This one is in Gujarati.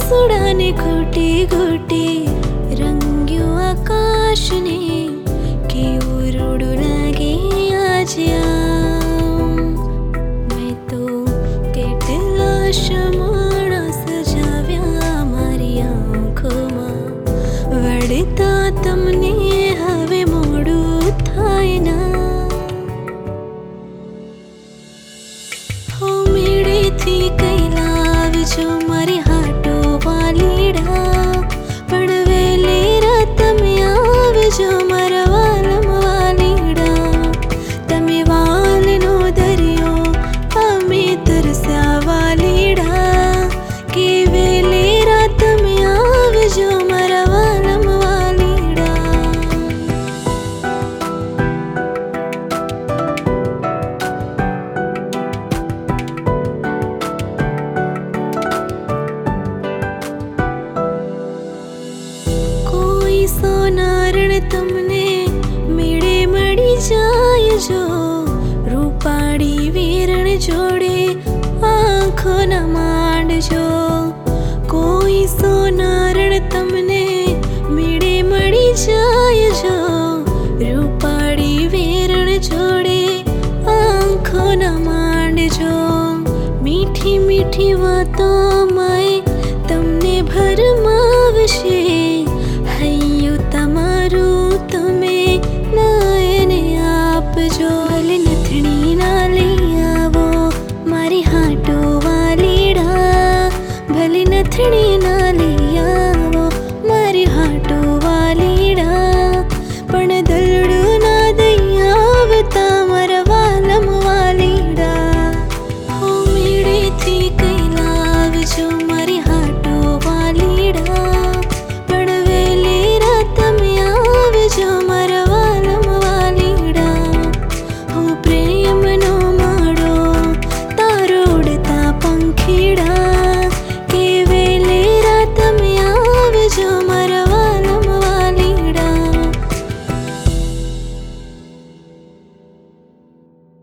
સુડાને ઘૂટી ઘૂટી રંગ્યું આકાશને કેવું રૂડું લાગે આજે મેં તો કેટલા શમણા સજાવ્યા મારી આંખોમાં વળતા તમને હવે મોડું થાય ના હો મેળેથી કઈ લાવજો મારી હાટો વાલીડા પણ વેલેરા તમે આવજો મારા વાલમ વાલીડા તમે વાલનો દરિયો અમે તરસ્યા વાલીડા કે વેલેરા તમે આવજો મારા વાલમ વાલીડા કોઈ સોનારણ તમને મેળે મળી જાય જો રૂપાળી વેરણ જોડે આંખો ના માંડજો કોઈ સોનારણ તમને મેળે મળી જાય જો રૂપાળી વેરણ જોડે આંખો ના માંડજો મીઠી મીઠી વાતો માય તમને ભરમાવશે